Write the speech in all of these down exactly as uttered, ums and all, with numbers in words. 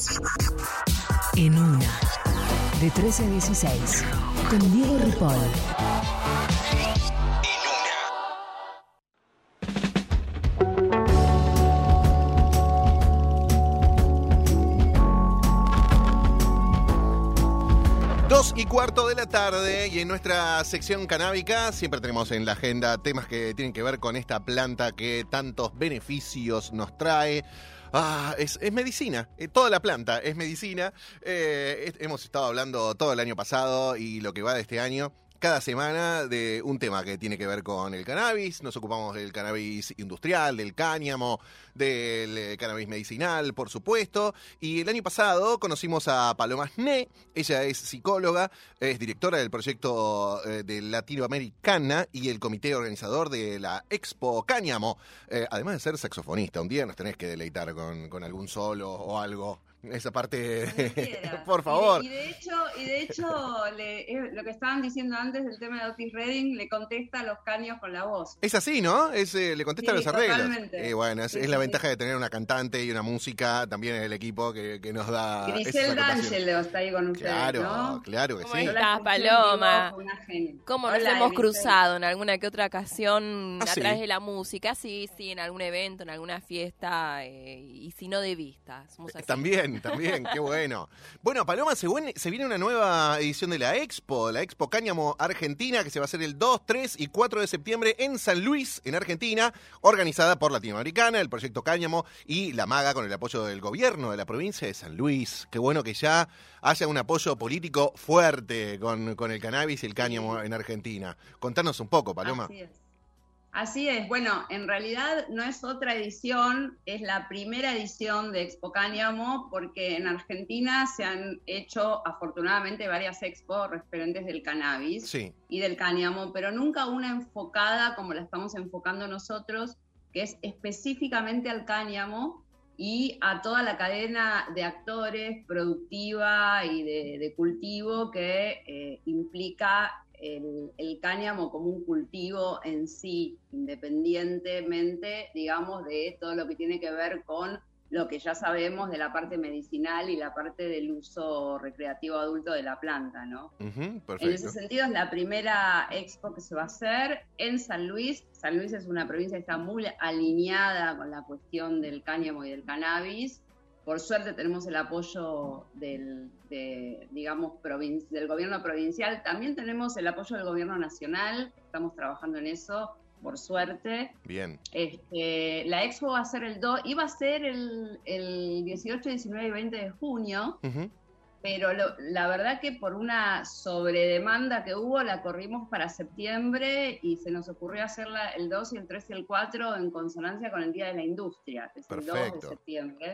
En una, de trece a dieciséis, con Diego Ripoll. Dos y cuarto de la tarde, y en nuestra sección canábica siempre tenemos en la agenda temas que tienen que ver con esta planta que tantos beneficios nos trae. Ah, es, es medicina, eh, toda la planta es medicina. Eh, es, hemos estado hablando todo el año pasado y lo que va de este año, cada semana, de un tema que tiene que ver con el cannabis. Nos ocupamos del cannabis industrial, del cáñamo, del eh, cannabis medicinal, por supuesto. Y el año pasado conocimos a Paloma Sné. Ella es psicóloga, es directora del proyecto eh, de Latinoamericana y el comité organizador de la Expo Cáñamo. Eh, además de ser saxofonista, un día nos tenés que deleitar con, con algún solo o algo. Esa parte, por favor. Y de, y de hecho, y de hecho le, es, lo que estaban diciendo antes del tema de Otis Redding, le contesta a los caños con la voz. Es así, ¿no? Es, eh, le contesta sí, los arreglos. Totalmente. Y bueno, es, sí, es la sí, ventaja sí. de tener una cantante y una música también en el equipo que, que nos da. Grisel D'Angelo está ahí con ustedes, Claro, ¿no? claro que ¿Cómo sí. estás, Paloma? ¿Cómo nos Hola, hemos Grisel. cruzado en alguna que otra ocasión ¿Ah, a sí? través de la música? Sí, sí, en algún evento, en alguna fiesta, eh, y si no de vista. Somos así. También, también, qué bueno. Bueno, Paloma, se, buen- se viene una nueva edición de la Expo, la Expo Cáñamo Argentina, que se va a hacer el dos, tres y cuatro de septiembre en San Luis, en Argentina, organizada por Latinoamericana, el Proyecto Cáñamo y la MAGA con el apoyo del gobierno de la provincia de San Luis. Qué bueno que ya haya un apoyo político fuerte con, con el cannabis y el cáñamo en Argentina. Contanos un poco, Paloma. Así es. Así es, bueno, en realidad no es otra edición, es la primera edición de Expo Cáñamo, porque en Argentina se han hecho afortunadamente varias expos referentes del cannabis Sí. y del cáñamo, pero nunca una enfocada como la estamos enfocando nosotros, que es específicamente al cáñamo y a toda la cadena de actores productiva y de, de cultivo que eh, implica El, el cáñamo como un cultivo en sí, independientemente, digamos, de todo lo que tiene que ver con lo que ya sabemos de la parte medicinal y la parte del uso recreativo adulto de la planta, ¿no? Uh-huh, perfecto. En ese sentido es la primera expo que se va a hacer en San Luis. San Luis es una provincia que está muy alineada con la cuestión del cáñamo y del cannabis. Por suerte tenemos el apoyo del, de, digamos, provin- del gobierno provincial. También tenemos el apoyo del gobierno nacional. Estamos trabajando en eso, por suerte. Bien. Este, la expo va a ser el dos, iba a ser el, el dieciocho, diecinueve y veinte de junio, Uh-huh. pero lo, la verdad que por una sobredemanda que hubo la corrimos para septiembre y se nos ocurrió hacerla el dos y el tres y el cuatro en consonancia con el Día de la Industria, que es el dos Perfecto. de septiembre.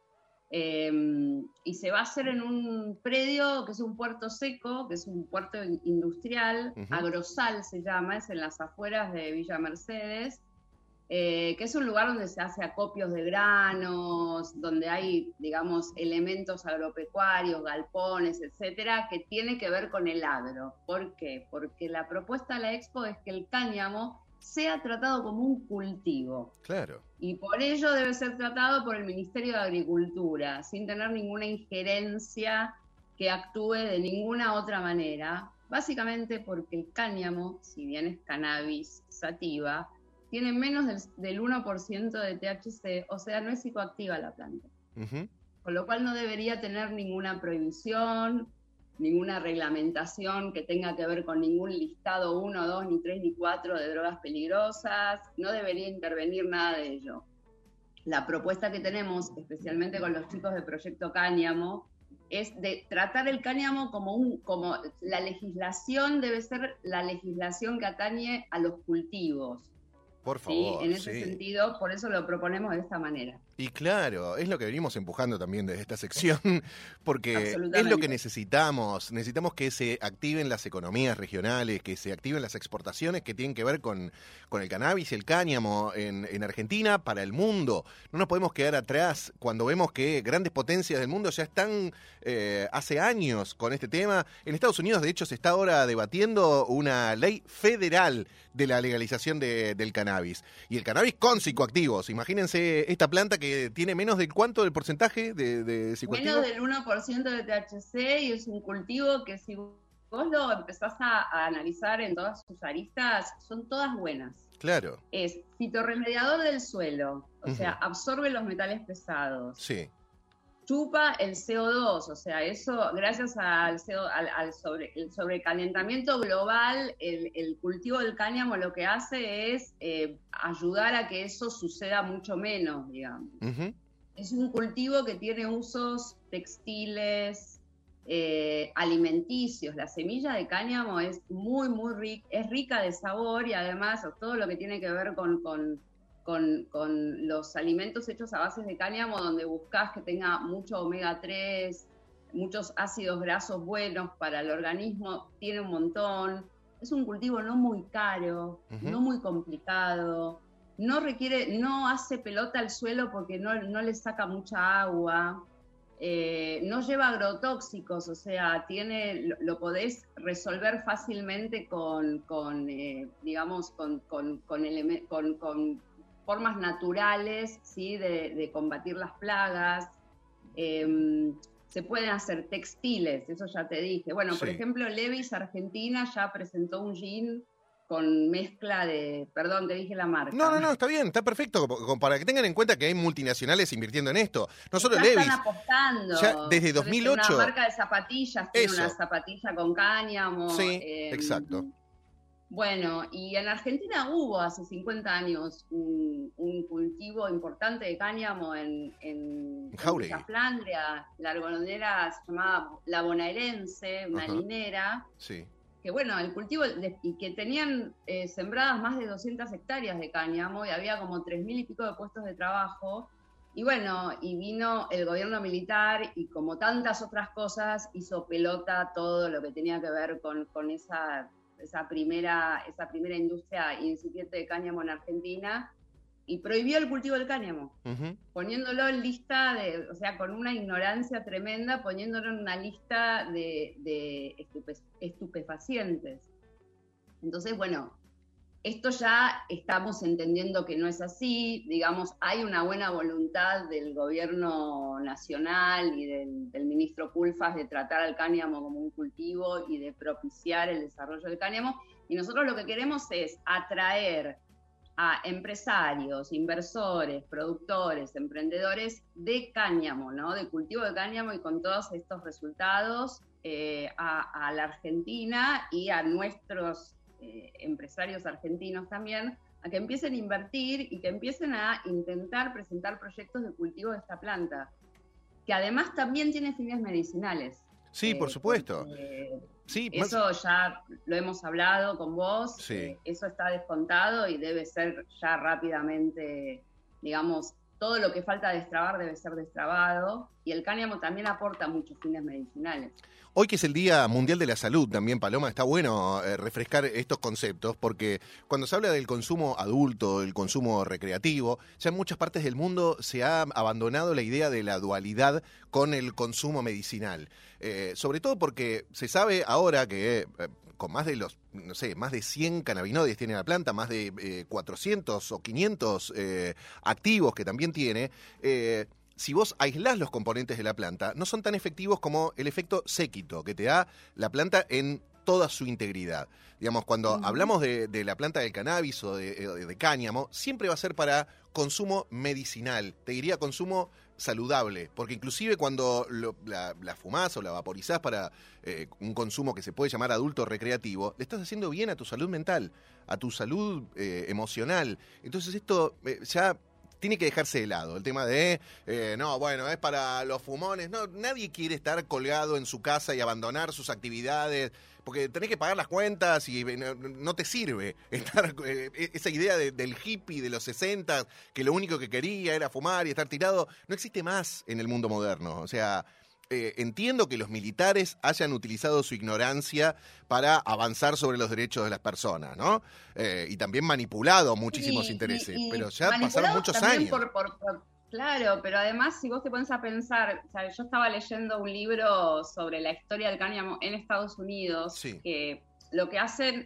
Eh, y se va a hacer en un predio que es un puerto seco, que es un puerto industrial, Ujú. Agrosal se llama, es en las afueras de Villa Mercedes, eh, que es un lugar donde se hace acopios de granos, donde hay, digamos, elementos agropecuarios, galpones, etcétera, que tiene que ver con el agro. ¿Por qué? Porque la propuesta de la Expo es que el cáñamo sea tratado como un cultivo. Claro. Y por ello debe ser tratado por el Ministerio de Agricultura, sin tener ninguna injerencia que actúe de ninguna otra manera, básicamente porque el cáñamo, si bien es cannabis sativa, tiene menos del, del uno por ciento de T H C, o sea, no es psicoactiva la planta. Uh-huh. Con lo cual no debería tener ninguna prohibición, ninguna reglamentación que tenga que ver con ningún listado uno, dos, ni tres, ni cuatro de drogas peligrosas, no debería intervenir nada de ello. La propuesta que tenemos, especialmente con los chicos de Proyecto Cáñamo, es de tratar el cáñamo como un, como la legislación debe ser la legislación que atañe a los cultivos. Por ¿Sí? favor, En ese sí. sentido, por eso lo proponemos de esta manera. Y claro, es lo que venimos empujando también desde esta sección, porque es Absolutamente. lo que necesitamos. Necesitamos que se activen las economías regionales, que se activen las exportaciones que tienen que ver con, con el cannabis y el cáñamo en, en Argentina para el mundo. No nos podemos quedar atrás cuando vemos que grandes potencias del mundo ya están eh, hace años con este tema. En Estados Unidos, de hecho, se está ahora debatiendo una ley federal de la legalización de, del cannabis. Y el cannabis con psicoactivos. Imagínense esta planta que que tiene menos del cuánto del porcentaje de, de psicoactivo. Menos del uno por ciento de T H C, y es un cultivo que si vos lo empezás a, a analizar en todas sus aristas, son todas buenas. Claro. Es fitorremediador del suelo, o Uh-huh. sea, absorbe los metales pesados. Sí. Chupa el C O dos, o sea, eso, gracias al, C O, al, al sobre, el sobrecalentamiento global, el, el cultivo del cáñamo lo que hace es eh, ayudar a que eso suceda mucho menos, digamos. Uh-huh. Es un cultivo que tiene usos textiles, eh, alimenticios. La semilla de cáñamo es muy, muy rica, es rica de sabor, y además todo lo que tiene que ver con... con Con, con los alimentos hechos a bases de cáñamo, donde buscas que tenga mucho omega tres, muchos ácidos grasos buenos para el organismo, tiene un montón. Es un cultivo no muy caro, uh-huh. no muy complicado, no requiere, no hace pelota al suelo porque no, no le saca mucha agua, eh, no lleva agrotóxicos, o sea, tiene, lo, lo podés resolver fácilmente con, con eh, digamos, con, con, con, eleme- con, con formas naturales, ¿sí? de, de combatir las plagas. Eh, se pueden hacer textiles, eso ya te dije. Bueno, sí. Por ejemplo, Levi's Argentina ya presentó un jean con mezcla de... Perdón, te dije la marca. No, no, no, está bien, está perfecto, para que tengan en cuenta que hay multinacionales invirtiendo en esto. No solo ya Levi's. Están apostando. Ya desde dos mil ocho. Una marca de zapatillas, tiene eso. Una zapatilla con cáñamo. Sí, eh, exacto. Bueno, y en Argentina hubo hace cincuenta años un, un cultivo importante de cáñamo en, en, en Villa Flandria. La algodonera se llamaba La Bonaerense, una Ajá. linera. Sí. Que bueno, el cultivo, de, y que tenían eh, sembradas más de doscientas hectáreas de cáñamo, y había como tres mil y pico de puestos de trabajo. Y bueno, y vino el gobierno militar y, como tantas otras cosas, hizo pelota todo lo que tenía que ver con, con esa... esa primera, esa primera industria incipiente de cáñamo en Argentina, y prohibió el cultivo del cáñamo, uh-huh. poniéndolo en lista de, o sea, con una ignorancia tremenda, poniéndolo en una lista de, de estupe, estupefacientes. Entonces, bueno, esto ya estamos entendiendo que no es así, digamos, hay una buena voluntad del gobierno nacional y del, del ministro Culfas de tratar al cáñamo como un cultivo y de propiciar el desarrollo del cáñamo, y nosotros lo que queremos es atraer a empresarios, inversores, productores, emprendedores de cáñamo, ¿no? De cultivo de cáñamo, y con todos estos resultados eh, a, a la Argentina y a nuestros Eh, empresarios argentinos también, a que empiecen a invertir y que empiecen a intentar presentar proyectos de cultivo de esta planta, que además también tiene fines medicinales. Sí, eh, por supuesto. Sí, eso más... ya lo hemos hablado con vos, sí. eh, eso está descontado y debe ser ya rápidamente, digamos, todo lo que falta destrabar debe ser destrabado, y el cáñamo también aporta muchos fines medicinales. Hoy, que es el Día Mundial de la Salud también, Paloma, está bueno eh, refrescar estos conceptos, porque cuando se habla del consumo adulto, el consumo recreativo, ya en muchas partes del mundo se ha abandonado la idea de la dualidad con el consumo medicinal. Eh, sobre todo porque se sabe ahora que eh, con más de los, no sé, más de cien cannabinoides tiene la planta, más de eh, cuatrocientos o quinientos eh, activos que también tiene, eh, si vos aislás los componentes de la planta, no son tan efectivos como el efecto séquito que te da la planta en toda su integridad. Digamos, cuando uh-huh. hablamos de, de la planta del cannabis o de, de, de cáñamo, siempre va a ser para consumo medicinal, te diría consumo saludable, porque inclusive cuando lo, la, la fumás o la vaporizás para eh, un consumo que se puede llamar adulto recreativo, le estás haciendo bien a tu salud mental, a tu salud eh, emocional. Entonces esto eh, ya... tiene que dejarse de lado el tema de, eh, no, bueno, es para los fumones. No, nadie quiere estar colgado en su casa y abandonar sus actividades, porque tenés que pagar las cuentas y no, no te sirve estar eh, esa idea de, del hippie de los sesenta, que lo único que quería era fumar y estar tirado, no existe más en el mundo moderno. O sea, eh, entiendo que los militares hayan utilizado su ignorancia para avanzar sobre los derechos de las personas, ¿no? Eh, y también manipulado muchísimos y, intereses, y, y pero ya pasaron muchos años. Por, por, por, claro, pero además si vos te pones a pensar, o sea, yo estaba leyendo un libro sobre la historia del cáñamo en Estados Unidos, sí. que lo que hacen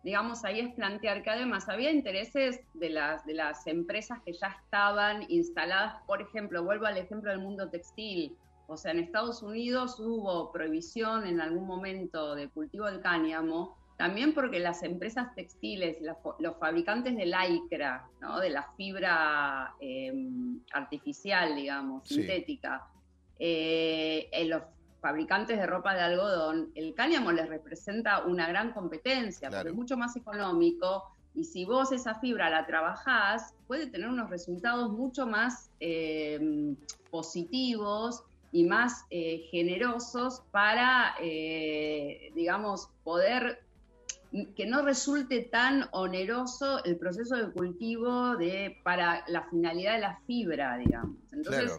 digamos, ahí es plantear que además había intereses de las, de las empresas que ya estaban instaladas. Por ejemplo, vuelvo al ejemplo del mundo textil. O sea, en Estados Unidos hubo prohibición en algún momento de cultivo del cáñamo, también porque las empresas textiles, la, los fabricantes de lycra, ¿no? De la fibra eh, artificial, digamos, Sí. sintética, eh, en los fabricantes de ropa de algodón, el cáñamo les representa una gran competencia, Claro. porque es mucho más económico, y si vos esa fibra la trabajás, puede tener unos resultados mucho más eh, positivos y más eh, generosos para, eh, digamos, poder que no resulte tan oneroso el proceso de cultivo de, para la finalidad de la fibra, digamos. Entonces, Claro.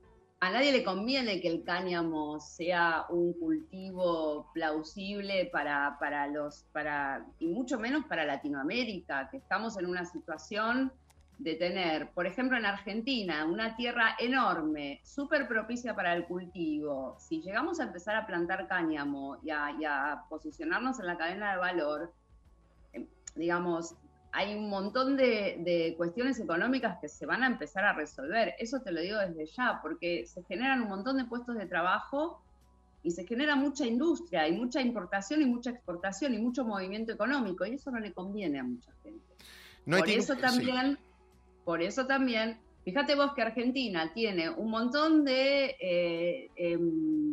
a nadie le conviene que el cáñamo sea un cultivo plausible para, para los, para, y mucho menos para Latinoamérica, que estamos en una situación de tener, por ejemplo, en Argentina, una tierra enorme, súper propicia para el cultivo. Si llegamos a empezar a plantar cáñamo y a, y a posicionarnos en la cadena de valor, eh, digamos, hay un montón de, de cuestiones económicas que se van a empezar a resolver. Eso te lo digo desde ya, porque se generan un montón de puestos de trabajo y se genera mucha industria, y mucha importación y mucha exportación y mucho movimiento económico, y eso no le conviene a mucha gente. No hay Por tiempo- eso también... Sí. Por eso también, fíjate vos que Argentina tiene un montón de eh, eh,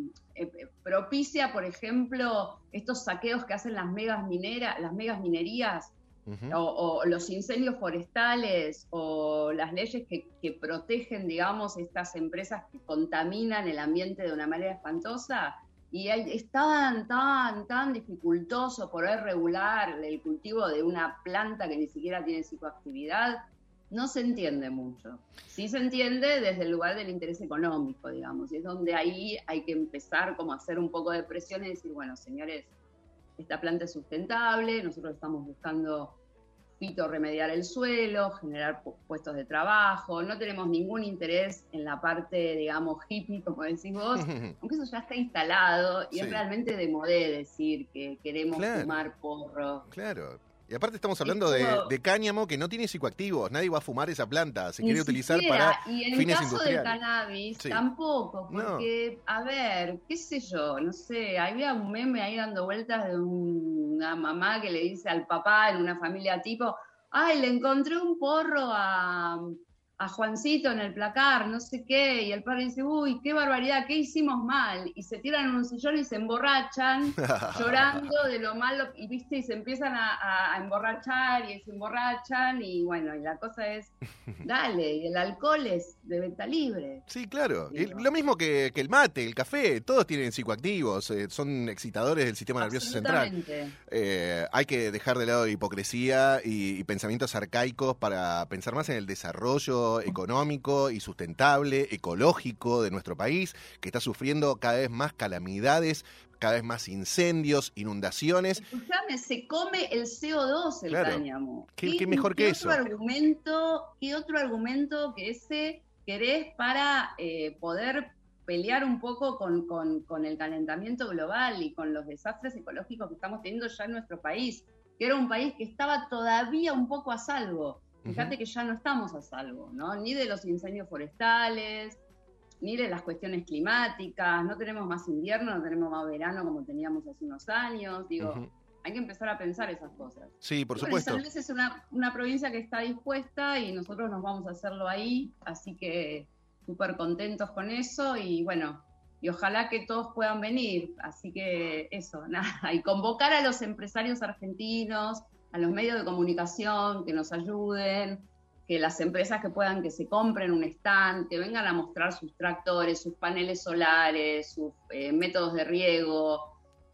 eh, propicia, por ejemplo, estos saqueos que hacen las megas mineras, las megas minerías, Ujú. o, o los incendios forestales, o las leyes que, que protegen, digamos, estas empresas que contaminan el ambiente de una manera espantosa. Y hay, es tan, tan, tan dificultoso poder regular el cultivo de una planta que ni siquiera tiene psicoactividad. No se entiende mucho. Sí se entiende desde el lugar del interés económico, digamos, y es donde ahí hay que empezar como a hacer un poco de presión y decir, bueno, señores, esta planta es sustentable, nosotros estamos buscando fitorremediar el suelo, generar pu- puestos de trabajo, no tenemos ningún interés en la parte, digamos, hippie, como decís vos, aunque eso ya está instalado y Sí. es realmente de modé decir que queremos Claro. fumar porro. Claro. Y aparte estamos hablando de, todo- de cáñamo que no tiene psicoactivos. Nadie va a fumar esa planta. Se Ni quiere utilizar siquiera, para y en el fines caso del industriales. cannabis Sí. tampoco, No. porque, a ver, qué sé yo, no sé, había un meme ahí dando vueltas de un- una mamá que le dice al papá en una familia tipo, ay, le encontré un porro a, a Juancito en el placar, no sé qué, y el padre dice, uy, qué barbaridad, ¿qué hicimos mal? Y se tiran en un sillón y se emborrachan, llorando de lo malo, y viste, y se empiezan a, a emborrachar, y se emborrachan, y bueno, y la cosa es, dale, y el alcohol es de venta libre. Sí, claro. Y Digo. lo mismo que, que el mate, el café, todos tienen psicoactivos, eh, son excitadores del sistema nervioso central. Absolutamente. Eh, hay que dejar de lado la hipocresía y, y pensamientos arcaicos para pensar más en el desarrollo económico y sustentable, ecológico de nuestro país, que está sufriendo cada vez más calamidades, cada vez más incendios, inundaciones. Escuchame, se come el C O dos el Claro. cáñamo. ¿Qué- qué mejor que otro eso? Argumento, ¿Qué otro argumento que ese querés para eh, poder pelear un poco con, con, con el calentamiento global y con los desastres ecológicos que estamos teniendo ya en nuestro país? Que era un país que estaba todavía un poco a salvo. Fíjate Ujú. que ya no estamos a salvo, ¿no? Ni de los incendios forestales, ni de las cuestiones climáticas, no tenemos más invierno, no tenemos más verano como teníamos hace unos años, digo, Ujú. hay que empezar a pensar esas cosas. Sí, por Y bueno, supuesto. San Luis es una, una provincia que está dispuesta y nosotros nos vamos a hacerlo ahí, así que súper contentos con eso y bueno, y ojalá que todos puedan venir, así que eso, nada, y convocar a los empresarios argentinos, a los medios de comunicación que nos ayuden, que las empresas que puedan que se compren un stand, que vengan a mostrar sus tractores, sus paneles solares, sus eh, métodos de riego,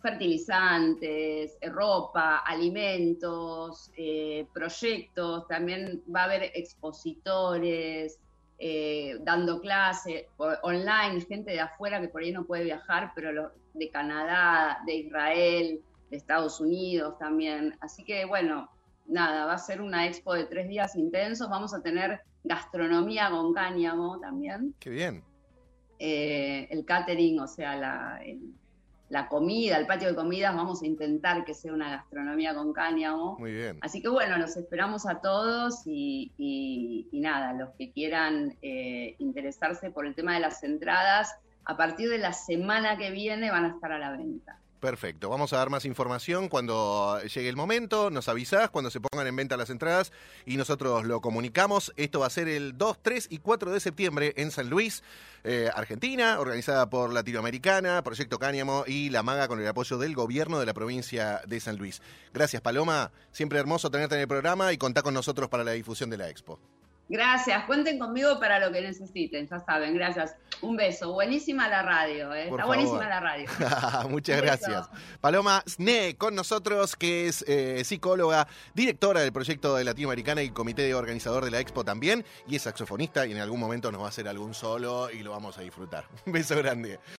fertilizantes, eh, ropa, alimentos, eh, proyectos, también va a haber expositores, eh, dando clases por- online, gente de afuera que por ahí no puede viajar, pero lo, de Canadá, de Israel, de Estados Unidos también. Así que bueno, nada, va a ser una expo de tres días intensos, vamos a tener gastronomía con cáñamo también, Qué bien. eh, el catering, o sea, la, el- la comida, el patio de comidas, vamos a intentar que sea una gastronomía con cáñamo. Muy bien. Así que bueno, los esperamos a todos y, y, y nada, los que quieran eh, interesarse por el tema de las entradas, a partir de la semana que viene van a estar a la venta. Perfecto, vamos a dar más información cuando llegue el momento, nos avisás cuando se pongan en venta las entradas y nosotros lo comunicamos. Esto va a ser el dos, tres y cuatro de septiembre en San Luis, eh, Argentina, organizada por Latinoamericana, Proyecto Cáñamo y La Maga con el apoyo del gobierno de la provincia de San Luis. Gracias, Paloma, siempre hermoso tenerte en el programa y contá con nosotros para la difusión de la Expo. Gracias, cuenten conmigo para lo que necesiten, ya saben, gracias. Un beso, buenísima la radio, ¿eh? Está favor. Buenísima la radio. Muchas gracias. Paloma Sne con nosotros, que es eh, psicóloga, directora del proyecto de Latinoamericana y comité organizador de la Expo también, y es saxofonista y en algún momento nos va a hacer algún solo y lo vamos a disfrutar. Un beso grande.